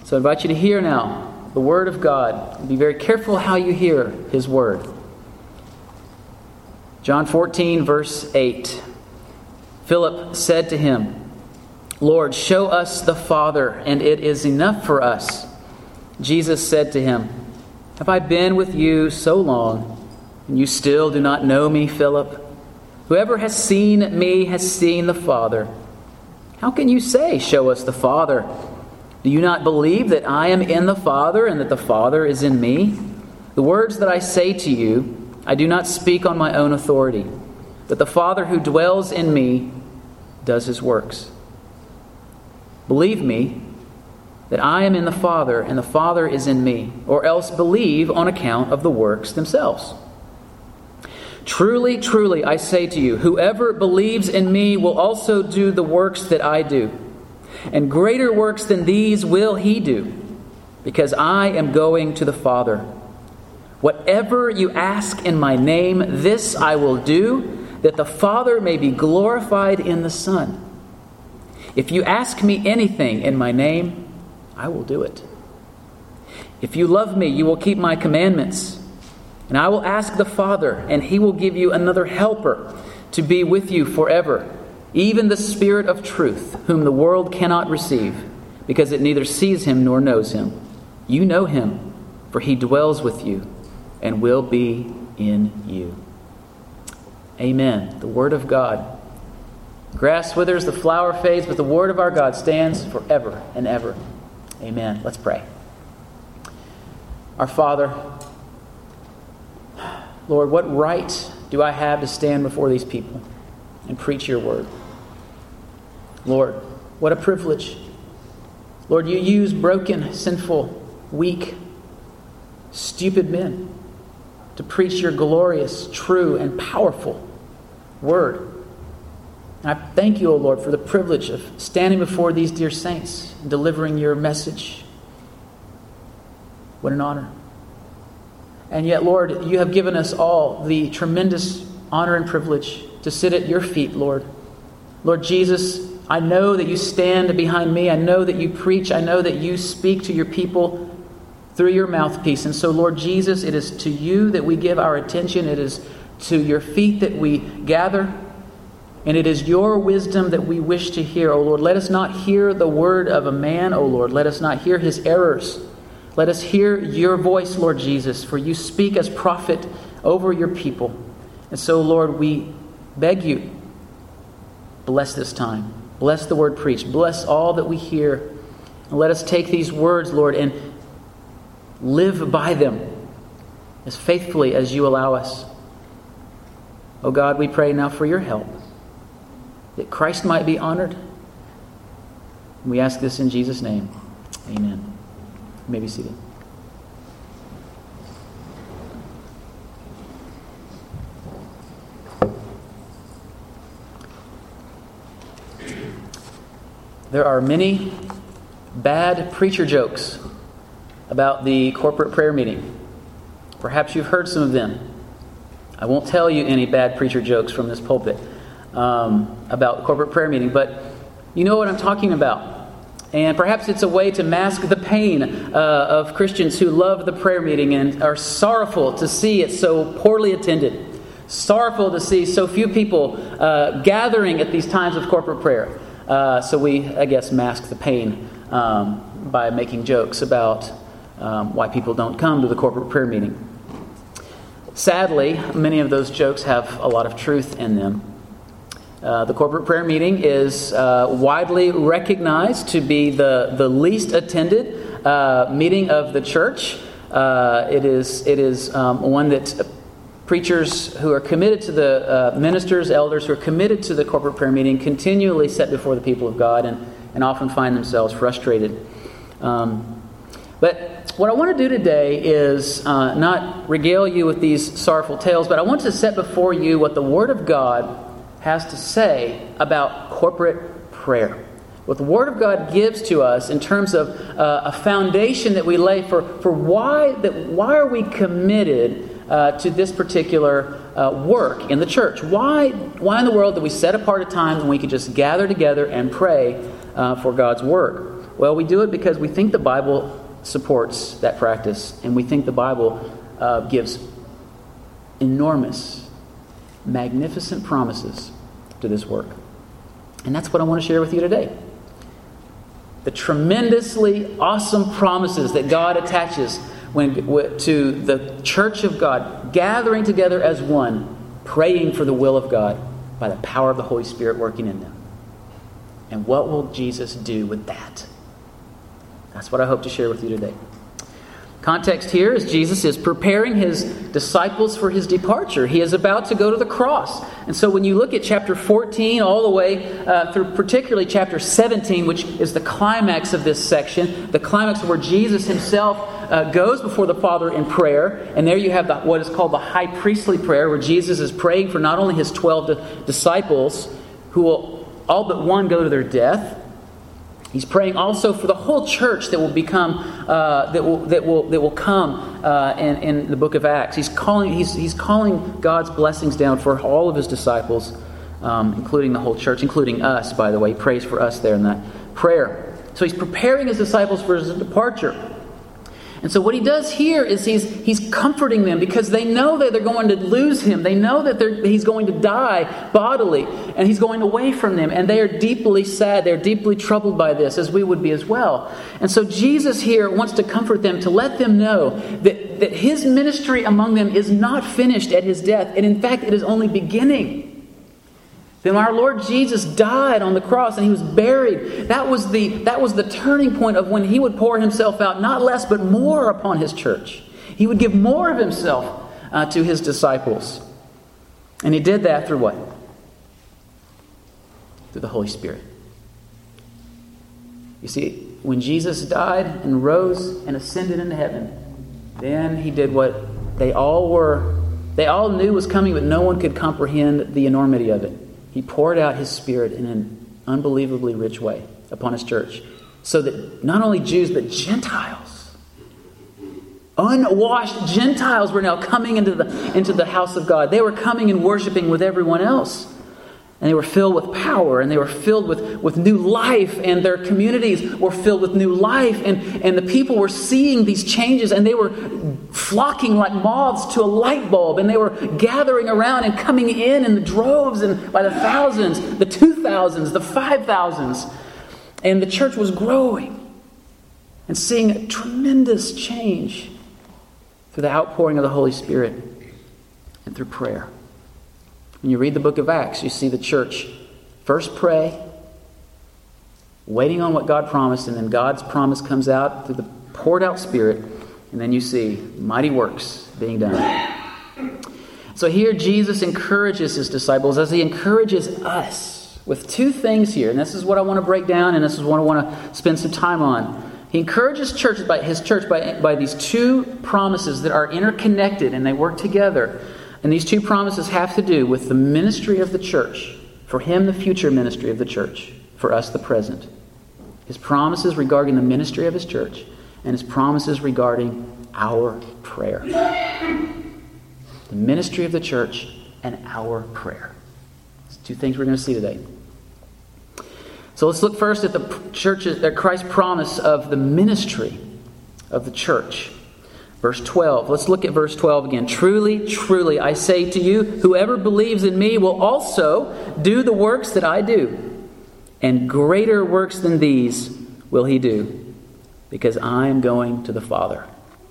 So I invite you to hear now the Word of God. Be very careful how you hear His Word. John 14, verse 8. Philip said to him, "Lord, show us the Father, and it is enough for us." Jesus said to him, "Have I been with you so long, and you still do not know me, Philip? Whoever has seen me has seen the Father. How can you say, 'Show us the Father'? Do you not believe that I am in the Father, and that the Father is in me? The words that I say to you, I do not speak on my own authority, but the Father who dwells in me does His works. Believe me that I am in the Father, and the Father is in me, or else believe on account of the works themselves. Truly, truly, I say to you, whoever believes in me will also do the works that I do, and greater works than these will he do, because I am going to the Father. Whatever you ask in my name, this I will do, that the Father may be glorified in the Son. If you ask me anything in my name, I will do it. If you love me, you will keep my commandments. And I will ask the Father, and He will give you another helper to be with you forever, even the Spirit of truth, whom the world cannot receive, because it neither sees Him nor knows Him. You know Him, for He dwells with you and will be in you." Amen. The Word of God. Grass withers, the flower fades, but the Word of our God stands forever and ever. Amen. Let's pray. Our Father, Lord, what right do I have to stand before these people and preach your word? Lord, what a privilege. Lord, you use broken, sinful, weak, stupid men to preach your glorious, true, and powerful word. And I thank you, O Lord, for the privilege of standing before these dear saints and delivering your message. What an honor. And yet, Lord, you have given us all the tremendous honor and privilege to sit at your feet, Lord. Lord Jesus, I know that you stand behind me. I know that you preach. I know that you speak to your people through your mouthpiece. And so, Lord Jesus, it is to you that we give our attention. It is to your feet that we gather. And it is your wisdom that we wish to hear, O Lord. Let us not hear the word of a man, O Lord. Let us not hear his errors. Let us hear your voice, Lord Jesus, for you speak as prophet over your people. And so, Lord, we beg you, bless this time. Bless the word preached. Bless all that we hear. And let us take these words, Lord, and live by them as faithfully as you allow us. Oh God, we pray now for your help, that Christ might be honored. We ask this in Jesus' name. Amen. You may be seated. There are many bad preacher jokes about the corporate prayer meeting. Perhaps you've heard some of them. I won't tell you any bad preacher jokes from this pulpit about the corporate prayer meeting, but you know what I'm talking about. And perhaps it's a way to mask the pain of Christians who love the prayer meeting and are sorrowful to see it so poorly attended. Sorrowful to see so few people gathering at these times of corporate prayer. So we, I guess, mask the pain by making jokes about why people don't come to the corporate prayer meeting. Sadly, many of those jokes have a lot of truth in them. The corporate prayer meeting is widely recognized to be the least attended meeting of the church. It is one that preachers who are committed to the ministers, elders who are committed to the corporate prayer meeting continually set before the people of God and often find themselves frustrated. But what I want to do today is not regale you with these sorrowful tales, but I want to set before you what the Word of God has to say about corporate prayer. What the Word of God gives to us in terms of a foundation that we lay for why are we committed to this particular work in the church? Why in the world do we set apart a time when we could just gather together and pray for God's work? Well, we do it because we think the Bible supports that practice, and we think the Bible gives enormous, magnificent promises to this work. And that's what I want to share with you today. The tremendously awesome promises that God attaches to the church of God, gathering together as one, praying for the will of God by the power of the Holy Spirit working in them. And what will Jesus do with that? That's what I hope to share with you today. Context here is Jesus is preparing his disciples for his departure. He is about to go to the cross. And so when you look at chapter 14 all the way through particularly chapter 17, which is the climax of this section, the climax where Jesus himself goes before the Father in prayer. And there you have what is called the high priestly prayer, where Jesus is praying for not only his 12 disciples, who will all but one go to their death. He's praying also for the whole church that will become that will come in the book of Acts. He's calling God's blessings down for all of his disciples, including the whole church, including us. By the way, he prays for us there in that prayer. So he's preparing his disciples for his departure. And so what he does here is he's comforting them, because they know that they're going to lose him. They know that he's going to die bodily, and he's going away from them. And they are deeply sad. They're deeply troubled by this, as we would be as well. And so Jesus here wants to comfort them, to let them know that his ministry among them is not finished at his death. And in fact, it is only beginning. Then our Lord Jesus died on the cross and he was buried. That was the turning point of when he would pour himself out, not less but more, upon his church. He would give more of himself to his disciples. And he did that through what? Through the Holy Spirit. You see, when Jesus died and rose and ascended into heaven, then he did what they all knew was coming, but no one could comprehend the enormity of it. He poured out his Spirit in an unbelievably rich way upon his church, so that not only Jews, but Gentiles, unwashed Gentiles, were now coming into the house of God. They were coming and worshiping with everyone else. And they were filled with power, and they were filled with new life, and their communities were filled with new life, and the people were seeing these changes, and they were flocking like moths to a light bulb, and they were gathering around and coming in the droves and by the thousands, the 2,000s, the 5,000s. And the church was growing and seeing a tremendous change through the outpouring of the Holy Spirit and through prayer. When you read the book of Acts, you see the church first pray, waiting on what God promised, and then God's promise comes out through the poured out Spirit, and then you see mighty works being done. So here Jesus encourages his disciples as he encourages us with two things here, and this is what I want to break down, and this is what I want to spend some time on. He encourages his church by these two promises that are interconnected, and they work together. And these two promises have to do with the ministry of the church. For him, the future ministry of the church. For us, the present. His promises regarding the ministry of his church. And his promises regarding our prayer. The ministry of the church and our prayer. It's two things we're going to see today. So let's look first at Christ's promise of the ministry of the church. Verse 12. Let's look at verse 12 again. Truly, truly, I say to you, whoever believes in me will also do the works that I do. And greater works than these will he do, because I am going to the Father.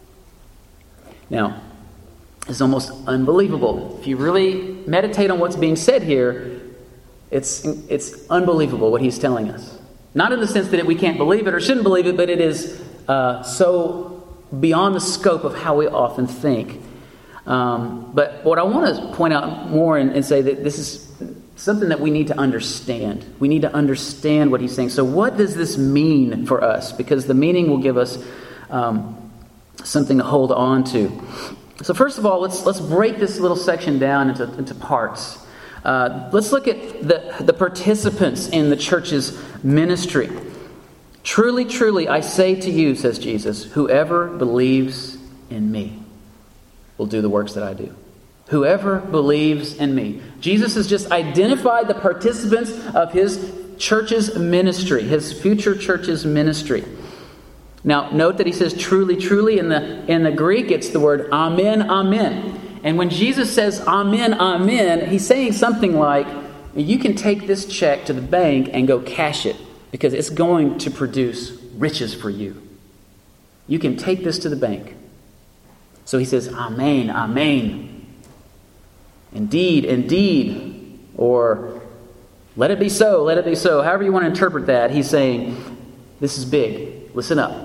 Now, it's almost unbelievable. If you really meditate on what's being said here, it's unbelievable what he's telling us. Not in the sense that we can't believe it or shouldn't believe it, but it is so beyond the scope of how we often think. But what I want to point out more and say that this is something that we need to understand. We need to understand what he's saying. So what does this mean for us? Because the meaning will give us something to hold on to. So first of all, let's break this little section down into parts. Let's look at the participants in the church's ministry. Truly, truly, I say to you, says Jesus, whoever believes in me will do the works that I do. Whoever believes in me. Jesus has just identified the participants of his church's ministry, his future church's ministry. Now, note that he says truly, truly. In the Greek, it's the word amen, amen. And when Jesus says amen, amen, he's saying something like, you can take this check to the bank and go cash it because it's going to produce riches for you. You can take this to the bank. So he says, amen, amen. Indeed, indeed. Or let it be so, let it be so. However you want to interpret that, he's saying, this is big. Listen up.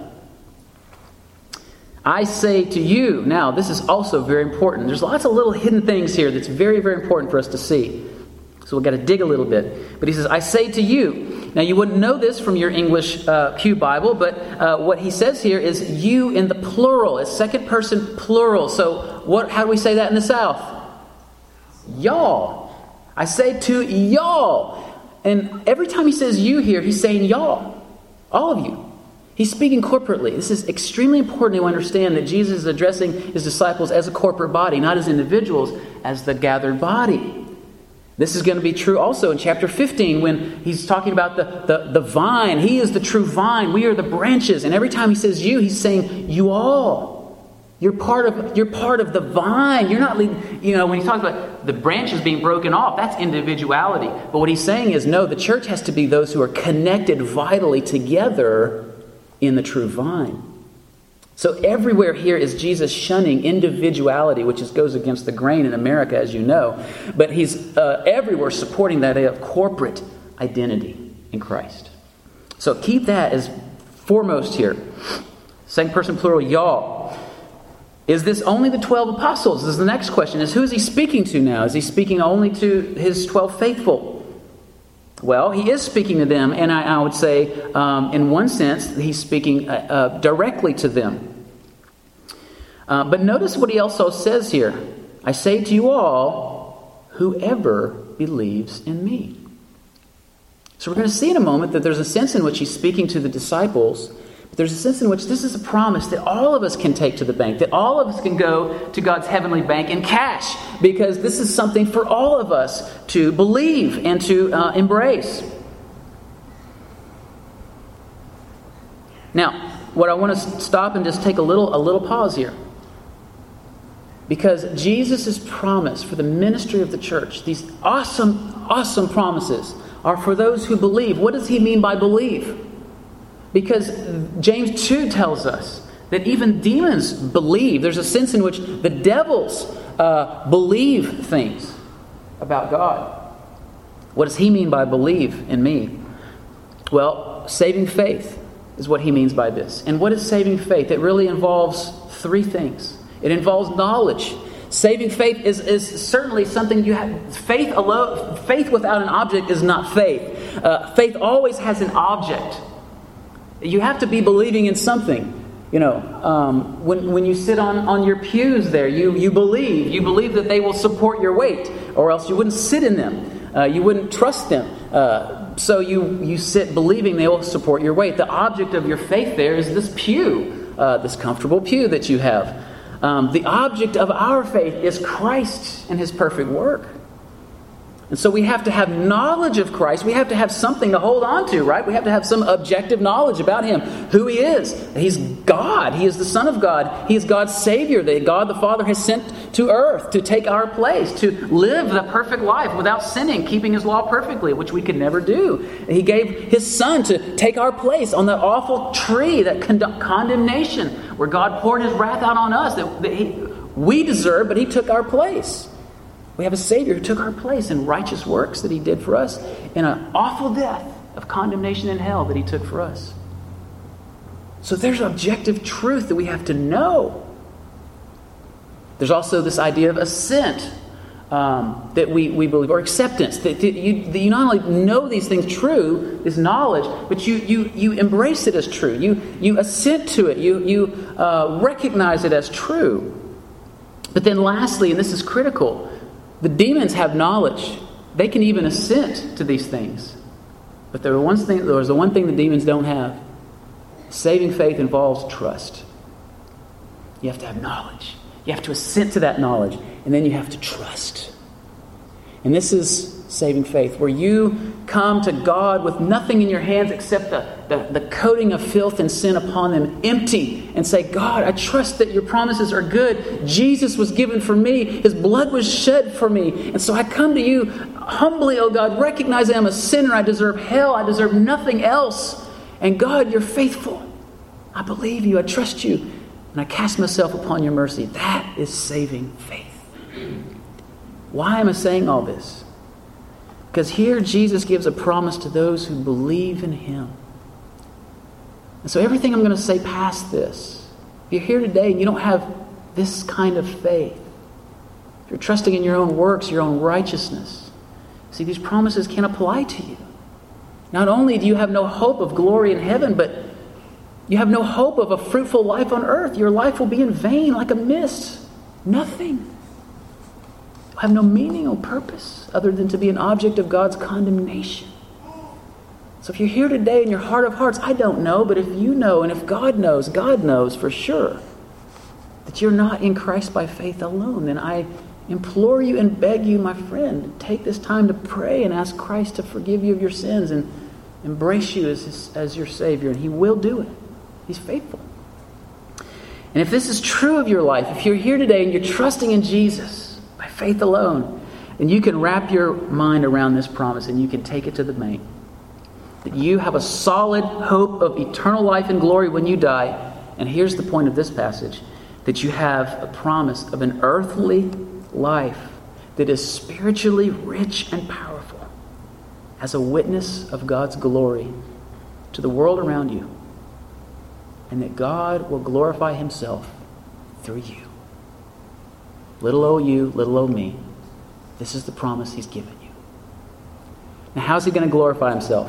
I say to you, now this is also very important. There's lots of little hidden things here that's very, very important for us to see. So we've got to dig a little bit. But he says, I say to you. Now you wouldn't know this from your English Pew Bible, but what he says here is you in the plural. It's second person plural. So how do we say that in the South? Y'all. I say to y'all. And every time he says you here, he's saying y'all. All of you. He's speaking corporately. This is extremely important to understand that Jesus is addressing his disciples as a corporate body, not as individuals, as the gathered body. This is going to be true also in chapter 15 when he's talking about the vine. He is the true vine. We are the branches. And every time he says you, he's saying you all. You're part of the vine. You're not, when he talks about the branches being broken off, that's individuality. But what he's saying is, no, the church has to be those who are connected vitally together in the true vine. So everywhere here is Jesus shunning individuality, which goes against the grain in America, as you know. But he's everywhere supporting that idea of corporate identity in Christ. So keep that as foremost here. Second person plural, y'all. Is this only the 12 apostles? This is the next question. Who is he speaking to now? Is he speaking only to his 12 faithful? Well, he is speaking to them, and I would say, in one sense, he's speaking directly to them. But notice what he also says here. I say to you all, whoever believes in me. So we're going to see in a moment that there's a sense in which he's speaking to the disciples, but there's a sense in which this is a promise that all of us can take to the bank, that all of us can go to God's heavenly bank in cash, because this is something for all of us to believe and to embrace. Now, what I want to stop and just take a little pause here. Because Jesus' promise for the ministry of the church, these awesome, awesome promises, are for those who believe. What does he mean by believe? Because James 2 tells us that even demons believe. There's a sense in which the devils believe things about God. What does he mean by believe in me? Well, saving faith is what he means by this. And what is saving faith? It really involves three things. It involves knowledge. Saving faith is certainly something you have. Faith alone, faith without an object is not faith. Faith always has an object. You have to be believing in something. When you sit on your pews there, you believe that they will support your weight, or else you wouldn't sit in them. You wouldn't trust them. So you sit believing they will support your weight. The object of your faith there is this pew, this comfortable pew that you have. The object of our faith is Christ and his perfect work. And so we have to have knowledge of Christ. We have to have something to hold on to, right? We have to have some objective knowledge about him, who he is. He's God. He is the Son of God. He is God's Savior that God the Father has sent to earth to take our place, to live the perfect life without sinning, keeping his law perfectly, which we could never do. He gave his Son to take our place on that awful tree, that condemnation, where God poured his wrath out on us that we deserve, but he took our place. We have a Savior who took our place in righteous works that he did for us, in an awful death of condemnation in hell that he took for us. So there's objective truth that we have to know. There's also this idea of assent that we believe, or acceptance. That you not only know these things true, this knowledge, but you embrace it as true. You assent to it. You recognize it as true. But then lastly, and this is critical, the demons have knowledge. They can even assent to these things. But there's the one thing the demons don't have. Saving faith involves trust. You have to have knowledge. You have to assent to that knowledge. And then you have to trust. And this is saving faith, where you come to God with nothing in your hands except the coating of filth and sin upon them, empty, and say, God, I trust that your promises are good. Jesus was given for me. His blood was shed for me. And so I come to you humbly, oh God, recognizing I'm a sinner. I deserve hell. I deserve nothing else. And God, you're faithful. I believe you. I trust you. And I cast myself upon your mercy. That is saving faith. Why am I saying all this? Because here Jesus gives a promise to those who believe in him. And so everything I'm going to say past this, if you're here today and you don't have this kind of faith, if you're trusting in your own works, your own righteousness, see, these promises can't apply to you. Not only do you have no hope of glory in heaven, but you have no hope of a fruitful life on earth. Your life will be in vain like a mist. Nothing. You'll have no meaning or purpose other than to be an object of God's condemnation. So if you're here today in your heart of hearts, I don't know, but if you know and if God knows for sure that you're not in Christ by faith alone, then I implore you and beg you, my friend, take this time to pray and ask Christ to forgive you of your sins and embrace you as your Savior, and he will do it. He's faithful. And if this is true of your life, if you're here today and you're trusting in Jesus by faith alone, then you can wrap your mind around this promise and you can take it to the bank. That you have a solid hope of eternal life and glory when you die. And here's the point of this passage, that you have a promise of an earthly life that is spiritually rich and powerful as a witness of God's glory to the world around you. And that God will glorify himself through you. Little old you, little old me. This is the promise he's given you. Now, how's he going to glorify himself?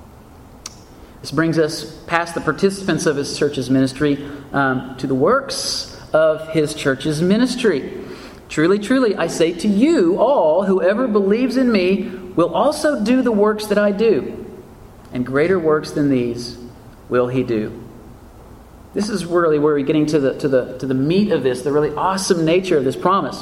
This brings us past the participants of his church's ministry to the works of his church's ministry. Truly, truly, I say to you all, whoever believes in me will also do the works that I do. And greater works than these will he do. This is really where we're getting to the meat of this, the really awesome nature of this promise.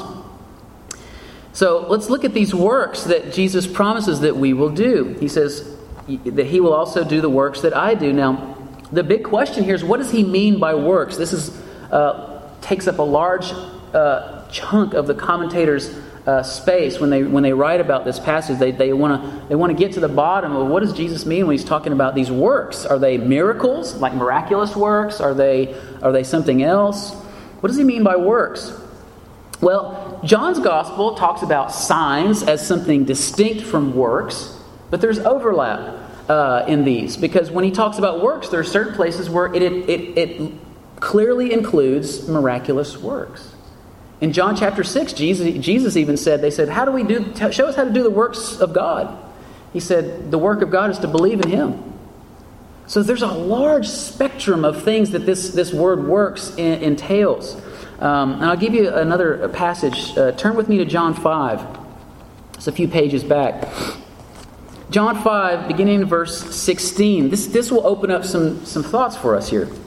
So let's look at these works that Jesus promises that we will do. He says that he will also do the works that I do. Now, the big question here is, what does he mean by works? This is takes up a large chunk of the commentators' space when they write about this passage. They want to get to the bottom of what does Jesus mean when he's talking about these works. Are they miracles, like miraculous works? Are they something else? What does he mean by works? Well, John's gospel talks about signs as something distinct from works, but there's overlap in these, because when he talks about works, there are certain places where it clearly includes miraculous works. In John chapter 6, Jesus even said, they said, show us how to do the works of God. He said, the work of God is to believe in him. So there's a large spectrum of things that this word works entails. And I'll give you another passage. Turn with me to John 5. It's a few pages back. John 5, beginning in verse 16. This will open up some thoughts for us here.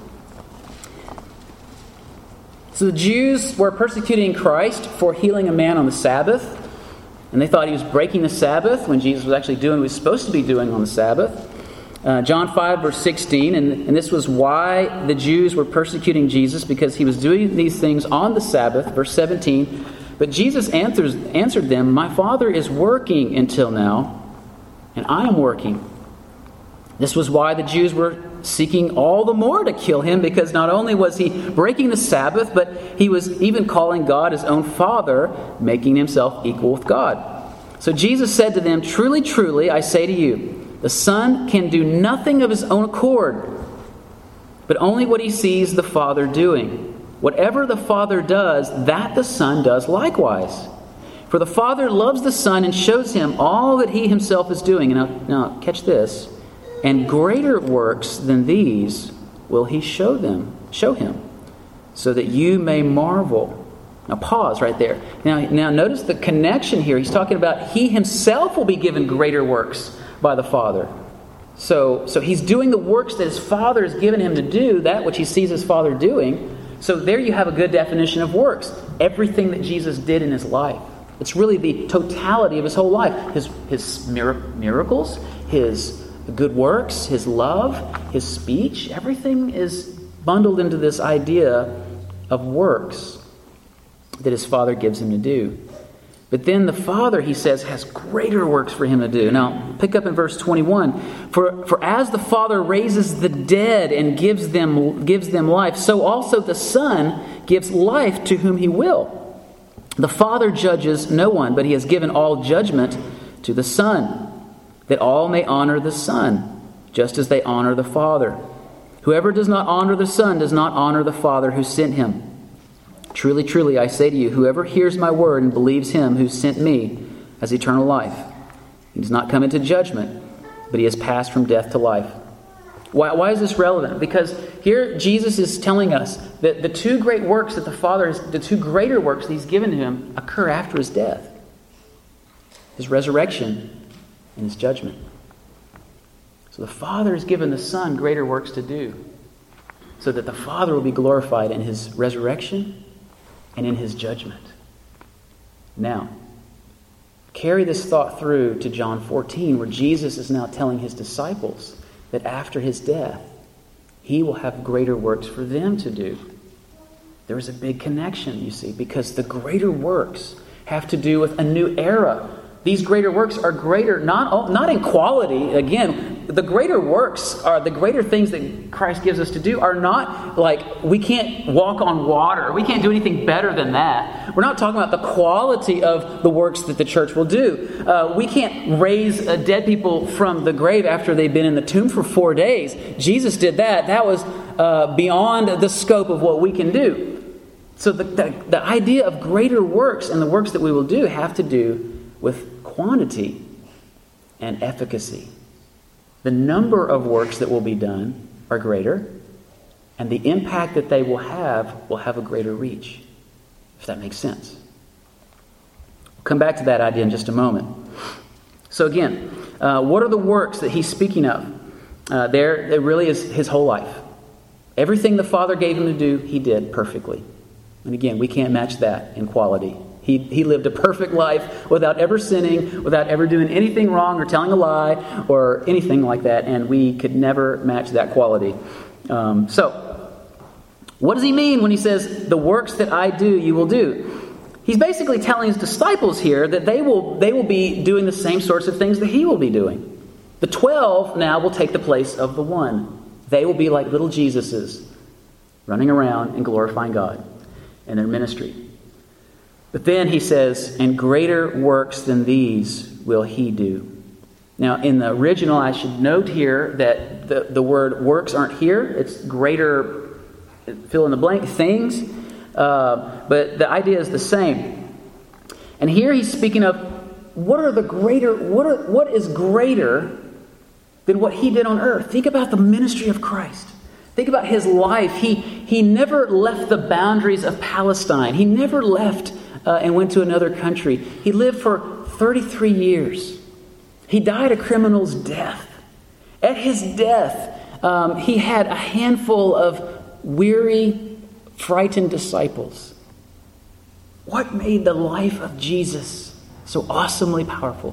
So the Jews were persecuting Christ for healing a man on the Sabbath. And they thought he was breaking the Sabbath when Jesus was actually doing what he was supposed to be doing on the Sabbath. John 5, verse 16. And this was why the Jews were persecuting Jesus, because he was doing these things on the Sabbath. Verse 17. But Jesus answered them, my Father is working until now, and I am working. This was why the Jews were seeking all the more to kill him, because not only was he breaking the Sabbath, but he was even calling God his own Father, making himself equal with God. So Jesus said to them, truly, truly, I say to you, the Son can do nothing of his own accord, but only what he sees the Father doing. Whatever the Father does, that the Son does likewise. For the Father loves the Son and shows him all that he himself is doing. And now catch this. And greater works than these will he show him, so that you may marvel. Now pause right there. Now notice the connection here. He's talking about he himself will be given greater works by the Father. So he's doing the works that his Father has given him to do, that which he sees his Father doing. So there you have a good definition of works. Everything that Jesus did in his life. It's really the totality of his whole life. His miracles, his good works, his love, his speech. Everything is bundled into this idea of works that his Father gives him to do. But then the Father, he says, has greater works for him to do. Now, pick up in verse 21. For as the Father raises the dead and gives them life, so also the Son gives life to whom he will. The Father judges no one, but he has given all judgment to the Son, that all may honor the Son, just as they honor the Father. Whoever does not honor the Son does not honor the Father who sent him. Truly, truly, I say to you, whoever hears my word and believes him who sent me has eternal life. He does not come into judgment, but he has passed from death to life. Why is this relevant? Because here Jesus is telling us that the two great works that the Father the two greater works that he's given to him occur after his death. His resurrection and his judgment. So the Father has given the Son greater works to do, so that the Father will be glorified in his resurrection and in his judgment. Now, carry this thought through to John 14, where Jesus is now telling his disciples that after his death, he will have greater works for them to do. There is a big connection, you see, because the greater works have to do with a new era. These greater works are greater, not in quality. Again, the greater works are the greater things that Christ gives us to do are not like we can't walk on water. We can't do anything better than that. We're not talking about the quality of the works that the church will do. We can't raise dead people from the grave after they've been in the tomb for 4 days. Jesus did that. That was beyond the scope of what we can do. So the idea of greater works and the works that we will do have to do with quantity and efficacy. The number of works that will be done are greater, and the impact that they will have a greater reach, if that makes sense. We'll come back to that idea in just a moment. So again, what are the works that he's speaking of? It really is his whole life. Everything the Father gave him to do, he did perfectly. And again, we can't match that in quality. He lived a perfect life without ever sinning, without ever doing anything wrong or telling a lie or anything like that, and we could never match that quality. So, what does he mean when he says, the works that I do, you will do? He's basically telling his disciples here that they will be doing the same sorts of things that he will be doing. The 12 now will take the place of the one. They will be like little Jesuses, running around and glorifying God in their ministry. But then he says, and greater works than these will he do. Now, in the original, I should note here that the word works aren't here. It's greater, fill in the blank, things. But the idea is the same. And here he's speaking of what is greater than what he did on earth. Think about the ministry of Christ. Think about his life. He never left the boundaries of Palestine. He never left and went to another country. He lived for 33 years. He died a criminal's death. At his death, he had a handful of weary, frightened disciples. What made the life of Jesus so awesomely powerful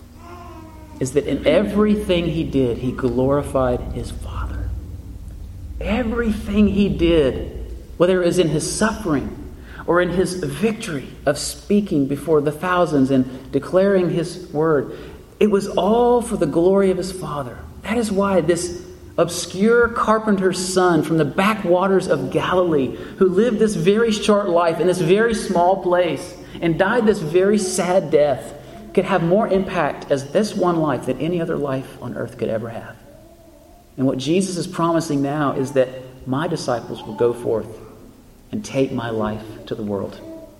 is that in everything he did, he glorified his Father. Everything he did, whether it was in his suffering or in his victory of speaking before the thousands and declaring his word, it was all for the glory of his Father. That is why this obscure carpenter's son from the backwaters of Galilee, who lived this very short life in this very small place and died this very sad death, could have more impact as this one life than any other life on earth could ever have. And what Jesus is promising now is that my disciples will go forth and take my life to the world.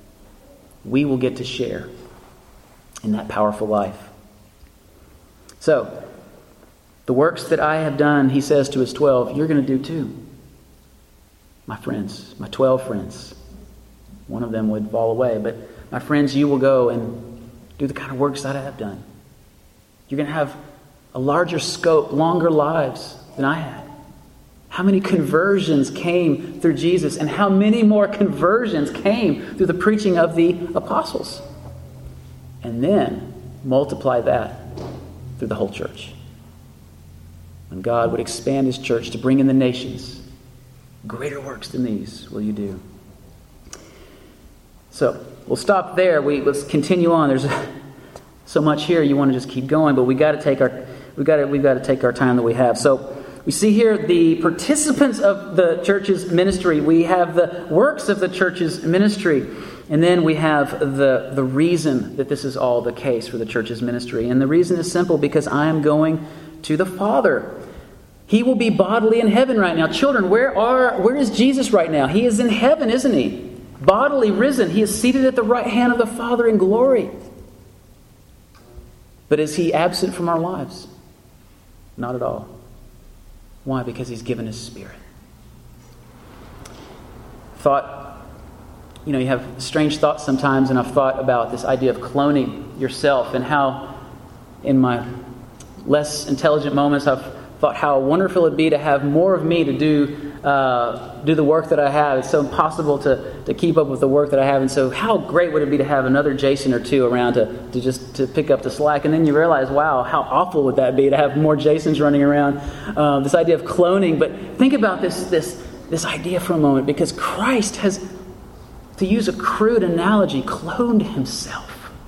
We will get to share in that powerful life. So, the works that I have done, he says to his 12, you're going to do too. My friends, my 12 friends. One of them would fall away, but my friends, you will go and do the kind of works that I have done. You're going to have a larger scope, longer lives than I had. How many conversions came through Jesus, and how many more conversions came through the preaching of the apostles? And then multiply that through the whole church. when God would expand his church to bring in the nations. Greater works than these will you do. So we'll stop there. Let's continue on. There's so much here. You want to just keep going, but we've got to take our time that we have. So we see here the participants of the church's ministry. We have the works of the church's ministry. And then we have the reason that this is all the case for the church's ministry. And the reason is simple, because I am going to the Father. He will be bodily in heaven right now. Children, where is Jesus right now? He is in heaven, isn't he? Bodily risen. He is seated at the right hand of the Father in glory. But is he absent from our lives? Not at all. Why? Because he's given his Spirit. You have strange thoughts sometimes, and I've thought about this idea of cloning yourself, and how in my less intelligent moments I've thought how wonderful it'd be to have more of me to do the work that I have. It's so impossible to keep up with the work that I have, and so how great would it be to have another Jason or two around to pick up the slack. And then you realize, wow, how awful would that be to have more Jasons running around. This idea of cloning. But think about this idea for a moment, because Christ has, to use a crude analogy, cloned himself.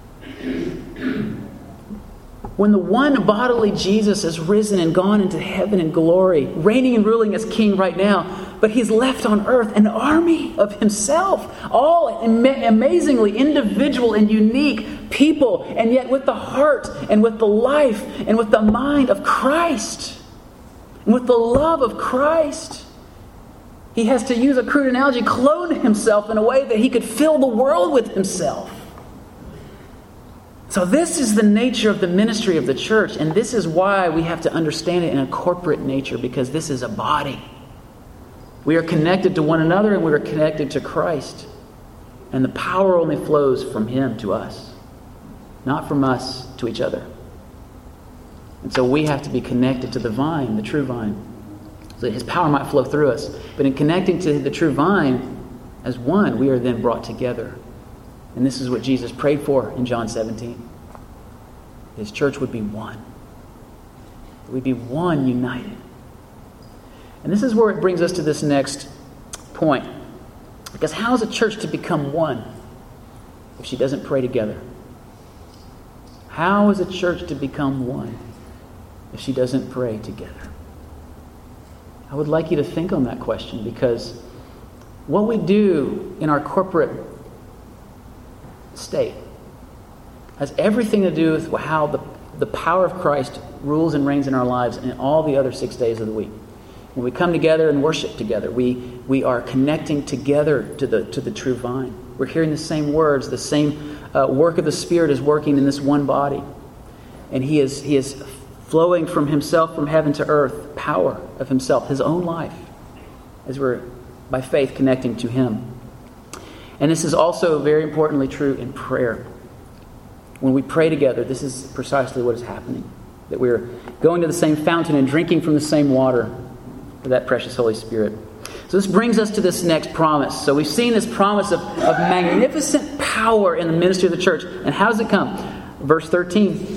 When the one bodily Jesus has risen and gone into heaven in glory, reigning and ruling as king right now, but he's left on earth an army of himself, all amazingly individual and unique people, and yet with the heart and with the life and with the mind of Christ and with the love of Christ. He has, to use a crude analogy, clone himself in a way that he could fill the world with himself. So this is the nature of the ministry of the church, and this is why we have to understand it in a corporate nature, because this is a body. We are connected to one another, and we are connected to Christ. And the power only flows from him to us, not from us to each other. And so we have to be connected to the vine, the true vine, so that his power might flow through us. But in connecting to the true vine as one, we are then brought together. And this is what Jesus prayed for in John 17. His church would be one. We'd be one, united. And this is where it brings us to this next point. Because how is a church to become one if she doesn't pray together? How is a church to become one if she doesn't pray together? I would like you to think on that question, because what we do in our corporate state has everything to do with how the power of Christ rules and reigns in our lives in all the other 6 days of the week. When we come together and worship together, we are connecting together to the true vine. We're hearing the same words, the same work of the Spirit is working in this one body. And he is flowing from himself, from heaven to earth, power of himself, his own life, as we're by faith connecting to him. And this is also very importantly true in prayer. When we pray together, this is precisely what is happening. That we're going to the same fountain and drinking from the same water for that precious Holy Spirit. So this brings us to this next promise. So we've seen this promise of magnificent power in the ministry of the church. And how does it come? Verse 13.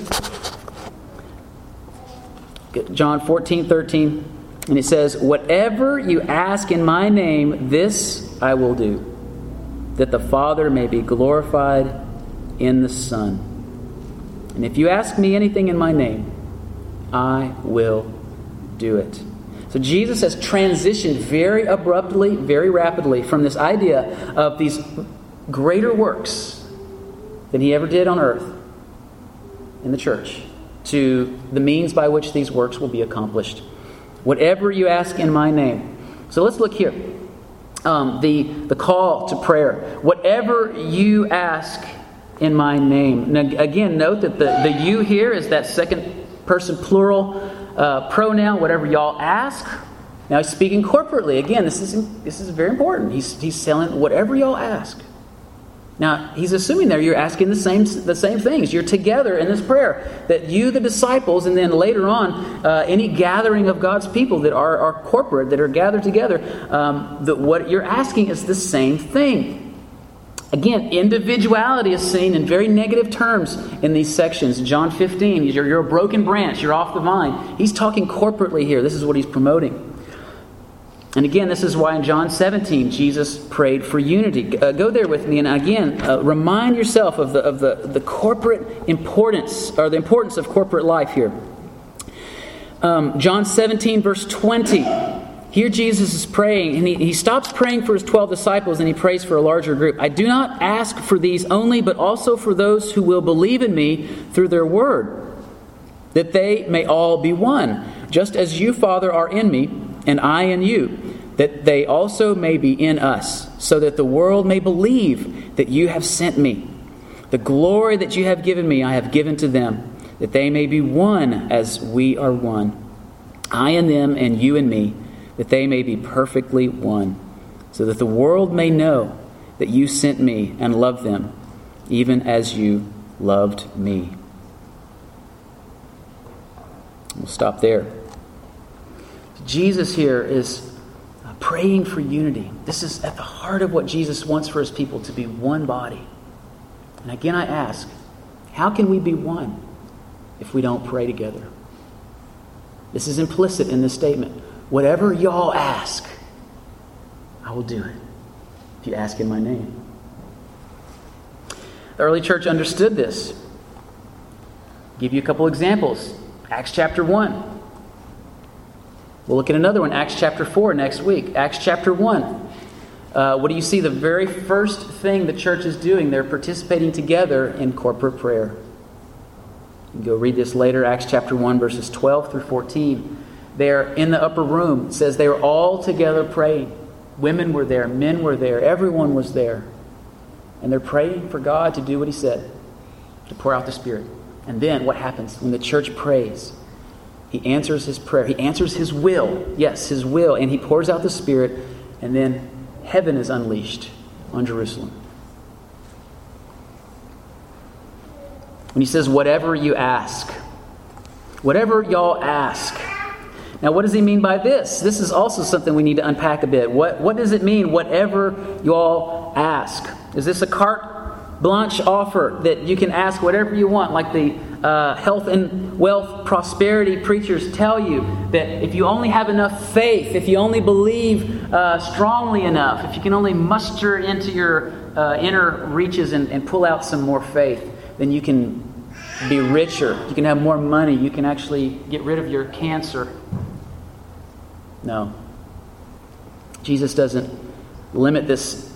John 14:13. And it says, "Whatever you ask in my name, this I will do, that the Father may be glorified in the Son. And if you ask me anything in my name, I will do it." So Jesus has transitioned very abruptly, very rapidly from this idea of these greater works than he ever did on earth in the church to the means by which these works will be accomplished. Whatever you ask in my name. So let's look here. The call to prayer. Whatever you ask in my name. Now, again, note that the you here is that second person plural pronoun. Whatever y'all ask. Now he's speaking corporately. Again, this is very important. He's saying whatever y'all ask. Now he's assuming there you're asking the same things. You're together in this prayer. That you, the disciples, and then later on any gathering of God's people that are corporate, that are gathered together, that what you're asking is the same thing. Again, individuality is seen in very negative terms in these sections. John 15, you're a broken branch, you're off the vine. He's talking corporately here. This is what he's promoting. And again, this is why in John 17, Jesus prayed for unity. Go there with me and again, remind yourself of the corporate importance, or the importance of corporate life here. John 17, verse 20. Here Jesus is praying, and he stops praying for his 12 disciples, and he prays for a larger group. I do not ask for these only, but also for those who will believe in me through their word, that they may all be one, just as you, Father, are in me, and I in you, that they also may be in us, so that the world may believe that you have sent me. The glory that you have given me, I have given to them, that they may be one as we are one. I in them and you in me, that they may be perfectly one, so that the world may know that you sent me and loved them, even as you loved me. We'll stop there. Jesus here is praying for unity. This is at the heart of what Jesus wants for his people, to be one body. And again I ask, how can we be one if we don't pray together? This is implicit in this statement. Whatever y'all ask, I will do it if you ask in my name. The early church understood this. I'll give you a couple examples. Acts chapter 1. We'll look at another one, Acts chapter 4 next week. Acts chapter 1. What do you see? The very first thing the church is doing, they're participating together in corporate prayer. You can go read this later, Acts chapter 1, verses 12 through 14. They're in the upper room. It says they were all together praying. Women were there, men were there, everyone was there. And they're praying for God to do what he said, to pour out the Spirit. And then what happens when the church prays? He answers his prayer. He answers his will. Yes, his will. And he pours out the Spirit. And then heaven is unleashed on Jerusalem. When he says, whatever you ask. Whatever y'all ask. Now, what does he mean by this? This is also something we need to unpack a bit. What does it mean, whatever you all ask? Is this a carte blanche offer that you can ask whatever you want, like the health and wealth prosperity preachers tell you, that if you only have enough faith, if you only believe strongly enough, if you can only muster into your inner reaches and pull out some more faith, then you can be richer, you can have more money, you can actually get rid of your cancer. No. Jesus doesn't limit this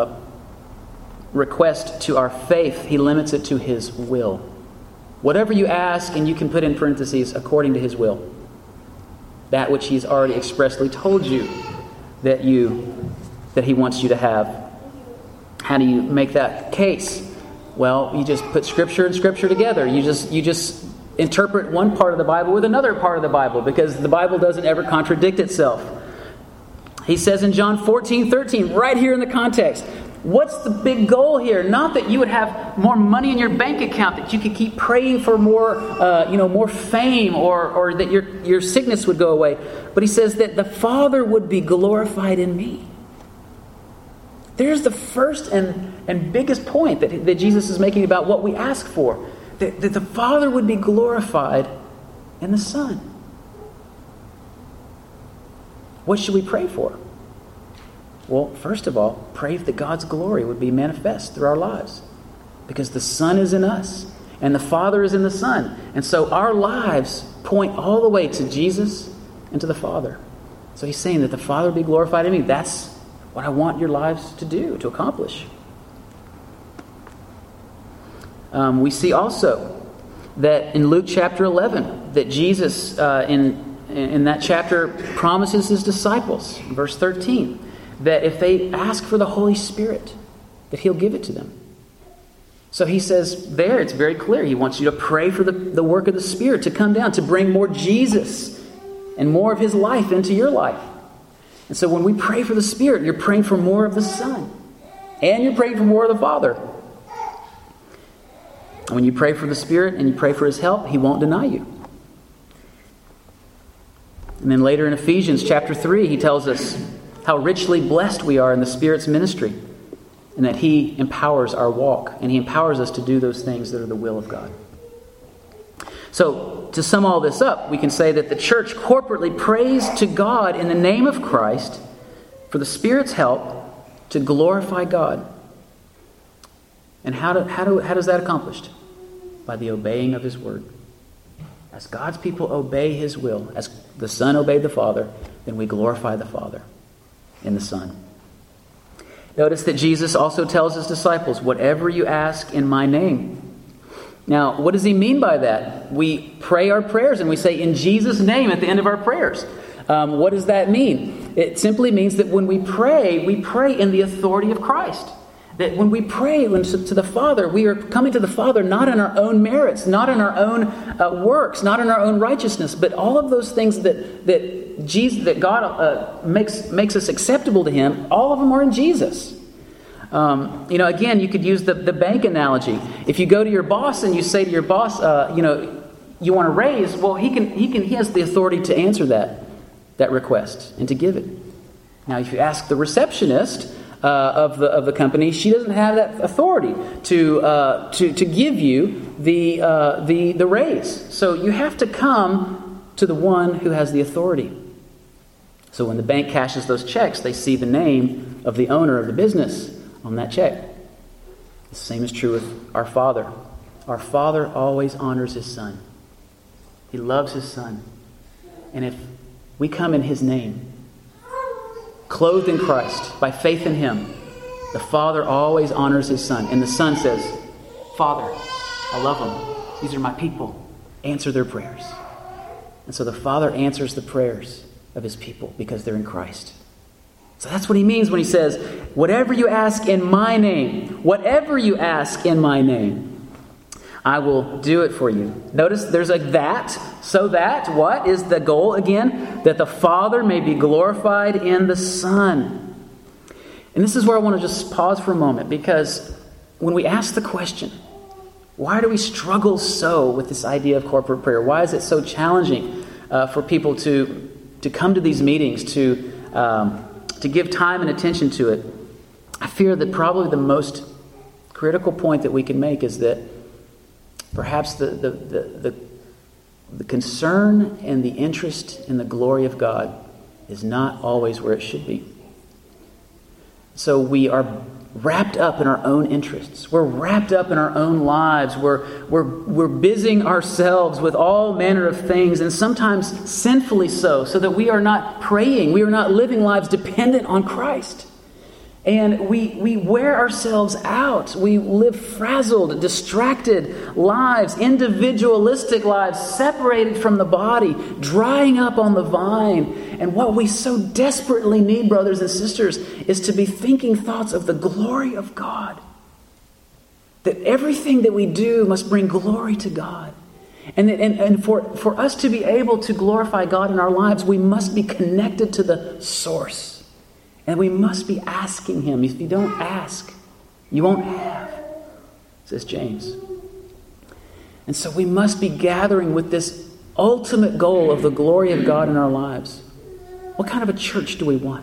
request to our faith. He limits it to his will. Whatever you ask, and you can put in parentheses, according to his will. That which he's already expressly told you that he wants you to have. How do you make that case? Well, you just put Scripture and Scripture together. You just interpret one part of the Bible with another part of the Bible, because the Bible doesn't ever contradict itself. He says in John 14:13, right here in the context, what's the big goal here? Not that you would have more money in your bank account, that you could keep praying for more, more fame, or that your sickness would go away. But he says that the Father would be glorified in me. There's the first and biggest point that Jesus is making about what we ask for. That the Father would be glorified in the Son. What should we pray for? Well, first of all, pray that God's glory would be manifest through our lives. Because the Son is in us, and the Father is in the Son. And so our lives point all the way to Jesus and to the Father. So he's saying that the Father would be glorified in me. That's what I want your lives to do, to accomplish. We see also that in Luke chapter 11, that Jesus in that chapter promises his disciples, verse 13, that if they ask for the Holy Spirit, that he'll give it to them. So he says there, it's very clear, he wants you to pray for the work of the Spirit to come down, to bring more Jesus and more of his life into your life. And so when we pray for the Spirit, you're praying for more of the Son. And you're praying for more of the Father. And when you pray for the Spirit and you pray for his help, he won't deny you. And then later in Ephesians chapter 3, he tells us how richly blessed we are in the Spirit's ministry. and that He empowers our walk, and He empowers us to do those things that are the will of God. So, to sum all this up, we can say that the church corporately prays to God in the name of Christ for the Spirit's help to glorify God. And how does that accomplished? By the obeying of His Word. As God's people obey His will, as the Son obeyed the Father, then we glorify the Father in the Son. Notice that Jesus also tells His disciples, whatever you ask in my name. Now, what does He mean by that? We pray our prayers and we say, in Jesus' name at the end of our prayers. What does that mean? It simply means that when we pray in the authority of Christ. That when we pray to the Father, we are coming to the Father not in our own merits, not in our own works, not in our own righteousness, but all of those things that God makes us acceptable to Him, all of them are in Jesus. Again, you could use the bank analogy. If you go to your boss and you say to your boss, you want a raise, well, he has the authority to answer that request and to give it. Now, if you ask the receptionist of the company, she doesn't have that authority to give you the raise. So you have to come to the one who has the authority. So when the bank cashes those checks, they see the name of the owner of the business on that check. The same is true with our Father. Our Father always honors His Son. He loves His Son. And if we come in His name, clothed in Christ, by faith in Him, the Father always honors His Son. And the Son says, Father, I love them. These are my people. Answer their prayers. And so the Father answers the prayers of His people because they're in Christ. So that's what He means when He says, whatever you ask in my name, whatever you ask in my name, I will do it for you. Notice there's a that, so that, what is the goal again? That the Father may be glorified in the Son. And this is where I want to just pause for a moment, because when we ask the question, why do we struggle so with this idea of corporate prayer? Why is it so challenging for people to come to these meetings, to give time and attention to it? I fear that probably the most critical point that we can make is that perhaps the concern and the interest in the glory of God is not always where it should be. So we are wrapped up in our own interests. We're wrapped up in our own lives. We're busying ourselves with all manner of things, and sometimes sinfully so that we are not praying. We are not living lives dependent on Christ. And we wear ourselves out. We live frazzled, distracted lives, individualistic lives, separated from the body, drying up on the vine. And what we so desperately need, brothers and sisters, is to be thinking thoughts of the glory of God. That everything that we do must bring glory to God. And for us to be able to glorify God in our lives, we must be connected to the source. And we must be asking Him. If you don't ask, you won't have, says James. And so we must be gathering with this ultimate goal of the glory of God in our lives. What kind of a church do we want?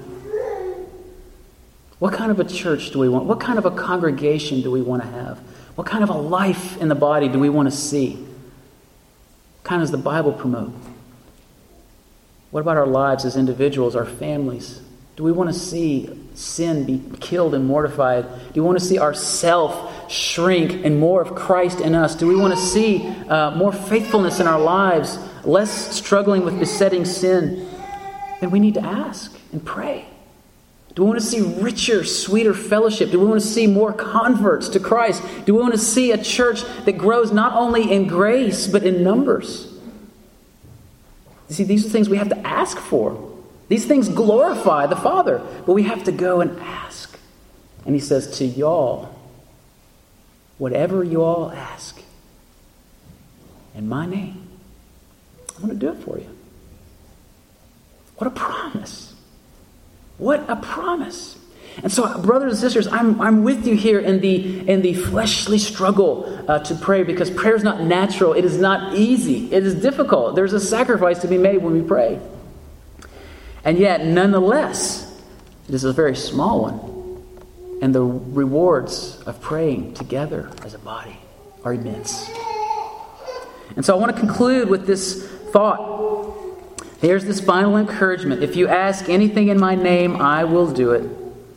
What kind of a church do we want? What kind of a congregation do we want to have? What kind of a life in the body do we want to see? What kind does the Bible promote? What about our lives as individuals, our families? Do we want to see sin be killed and mortified? Do we want to see ourself shrink and more of Christ in us? Do we want to see more faithfulness in our lives, less struggling with besetting sin? Then we need to ask and pray. Do we want to see richer, sweeter fellowship? Do we want to see more converts to Christ? Do we want to see a church that grows not only in grace, but in numbers? You see, these are things we have to ask for. These things glorify the Father, but we have to go and ask. And He says to y'all, whatever you all ask in my name, I'm going to do it for you. What a promise. What a promise. And so, brothers and sisters, I'm with you here in the fleshly struggle to pray, because prayer is not natural. It is not easy. It is difficult. There's a sacrifice to be made when we pray. And yet, nonetheless, it is a very small one. and the rewards of praying together as a body are immense. And so I want to conclude with this thought. Here's this final encouragement. If you ask anything in my name, I will do it.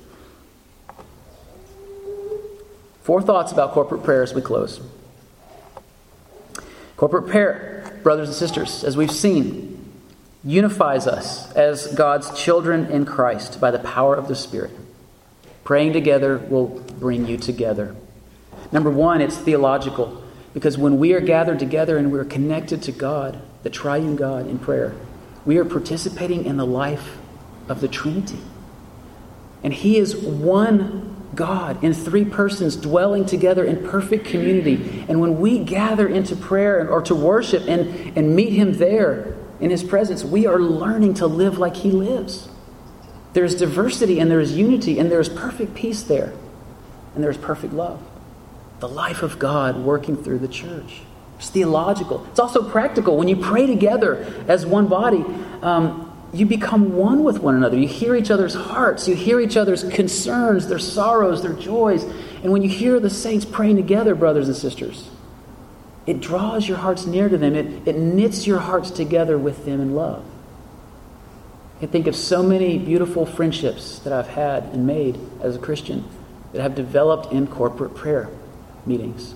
4 thoughts about corporate prayer as we close. Corporate prayer, brothers and sisters, as we've seen, unifies us as God's children in Christ by the power of the Spirit. Praying together will bring you together. Number 1, it's theological. Because when we are gathered together and we're connected to God, the triune God in prayer, we are participating in the life of the Trinity. And He is one God in 3 persons dwelling together in perfect community. And when we gather into prayer or to worship and meet Him there in His presence, we are learning to live like He lives. There's diversity and there's unity and there's perfect peace there. And there's perfect love. The life of God working through the church. It's theological. It's also practical. When you pray together as one body, you become one with one another. You hear each other's hearts. You hear each other's concerns, their sorrows, their joys. And when you hear the saints praying together, brothers and sisters, it draws your hearts near to them. It knits your hearts together with them in love. I can think of so many beautiful friendships that I've had and made as a Christian that have developed in corporate prayer meetings.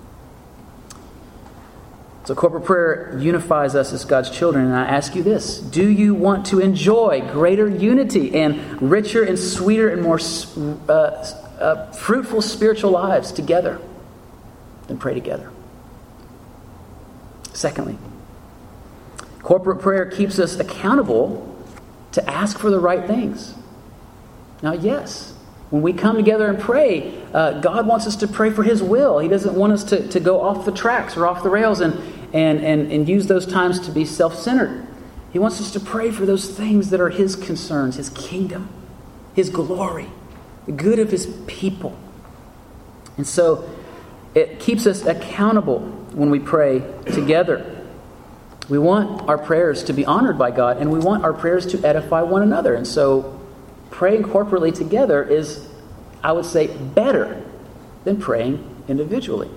So corporate prayer unifies us as God's children. And I ask you this: do you want to enjoy greater unity and richer and sweeter and more fruitful spiritual lives together? Then pray together. Secondly, corporate prayer keeps us accountable to ask for the right things. Now, yes, when we come together and pray, God wants us to pray for His will. He doesn't want us to go off the tracks or off the rails and use those times to be self-centered. He wants us to pray for those things that are His concerns, His kingdom, His glory, the good of His people. And so it keeps us accountable when we pray together. We want our prayers to be honored by God, and we want our prayers to edify one another. And so praying corporately together is, I would say, better than praying individually.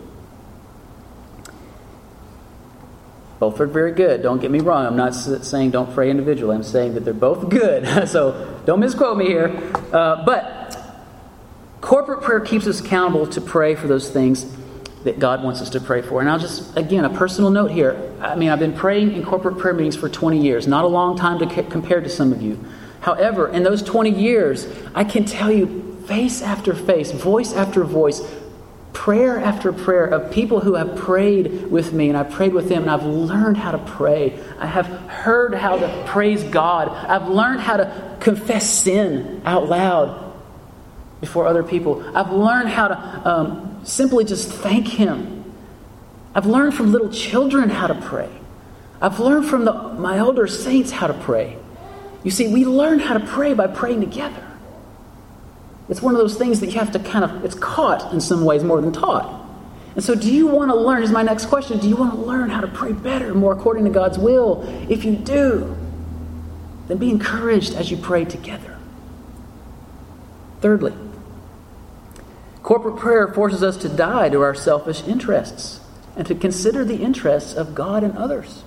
Both are very good. Don't get me wrong. I'm not saying don't pray individually. I'm saying that they're both good. So don't misquote me here. But corporate prayer keeps us accountable to pray for those things that God wants us to pray for. And I'll just, again, a personal note here. I mean, I've been praying in corporate prayer meetings for 20 years. Not a long time to compare to some of you. However, in those 20 years, I can tell you face after face, voice after voice, prayer after prayer of people who have prayed with me, and I've prayed with them, and I've learned how to pray. I have heard how to praise God. I've learned how to confess sin out loud before other people. I've learned how to simply just thank Him. I've learned from little children how to pray. I've learned from my elder saints how to pray. You see, we learn how to pray by praying together. It's one of those things that you have to it's caught in some ways more than taught. And so do you want to learn, here's my next question, do you want to learn how to pray better, more according to God's will? If you do, then be encouraged as you pray together. Thirdly, corporate prayer forces us to die to our selfish interests and to consider the interests of God and others.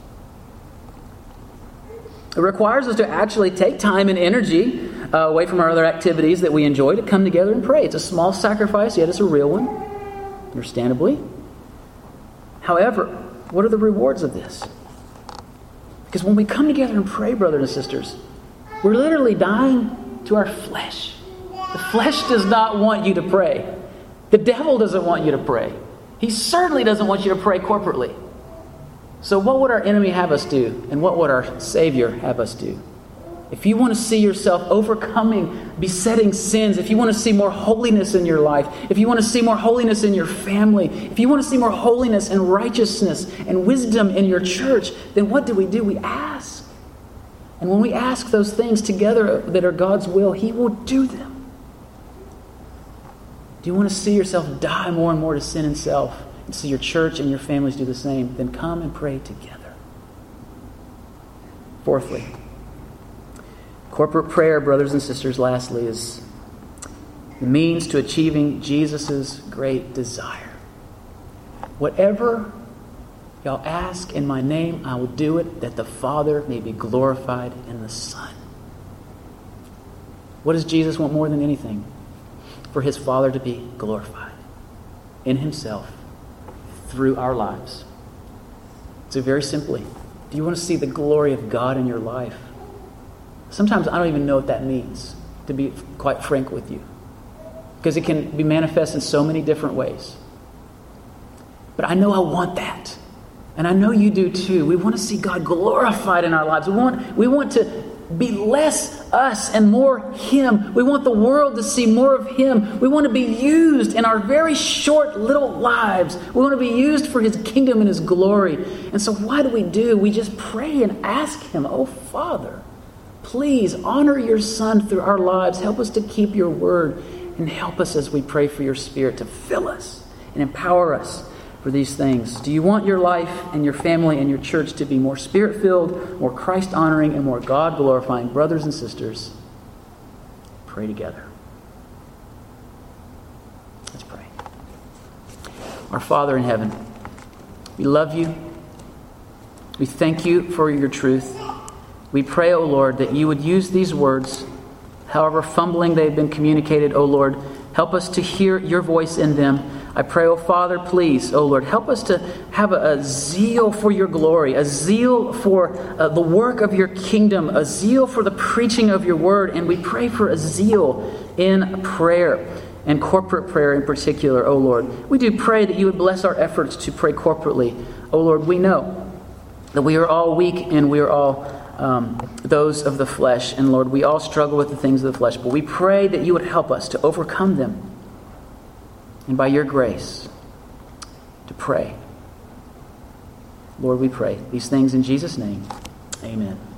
It requires us to actually take time and energy away from our other activities that we enjoy to come together and pray. It's a small sacrifice, yet it's a real one, understandably. However, what are the rewards of this? Because when we come together and pray, brothers and sisters, we're literally dying to our flesh. The flesh does not want you to pray. The devil doesn't want you to pray. He certainly doesn't want you to pray corporately. So what would our enemy have us do? And what would our Savior have us do? If you want to see yourself overcoming besetting sins, if you want to see more holiness in your life, if you want to see more holiness in your family, if you want to see more holiness and righteousness and wisdom in your church, then what do? We ask. And when we ask those things together that are God's will, He will do them. Do you want to see yourself die more and more to sin and self, and see your church and your families do the same? Then come and pray together. Fourthly, corporate prayer, brothers and sisters, lastly, is the means to achieving Jesus' great desire. Whatever y'all ask in my name, I will do it, that the Father may be glorified in the Son. What does Jesus want more than anything? For his Father to be glorified in himself through our lives. So very simply, do you want to see the glory of God in your life? Sometimes I don't even know what that means, to be quite frank with you, because it can be manifest in so many different ways. But I know I want that. And I know you do too. We want to see God glorified in our lives. We want to be less us and more Him. We want the world to see more of Him. We want to be used in our very short little lives. We want to be used for His kingdom and His glory. And so what do? We just pray and ask Him, oh Father, please honor your Son through our lives. Help us to keep your word, and help us as we pray for your Spirit to fill us and empower us for these things. Do you want your life and your family and your church to be more Spirit-filled, more Christ-honoring, and more God-glorifying? Brothers and sisters, pray together. Let's pray. Our Father in heaven, we love you. We thank you for your truth. We pray, O Lord, that you would use these words, however fumbling they've been communicated, O Lord. Help us to hear your voice in them. I pray, oh Father, please, oh Lord, help us to have a zeal for your glory, a zeal for the work of your kingdom, a zeal for the preaching of your word. And we pray for a zeal in prayer, and corporate prayer in particular, oh Lord. We do pray that you would bless our efforts to pray corporately. Oh Lord, we know that we are all weak and we are all those of the flesh. And Lord, we all struggle with the things of the flesh. But we pray that you would help us to overcome them. And by your grace, to pray. Lord, we pray these things in Jesus' name. Amen.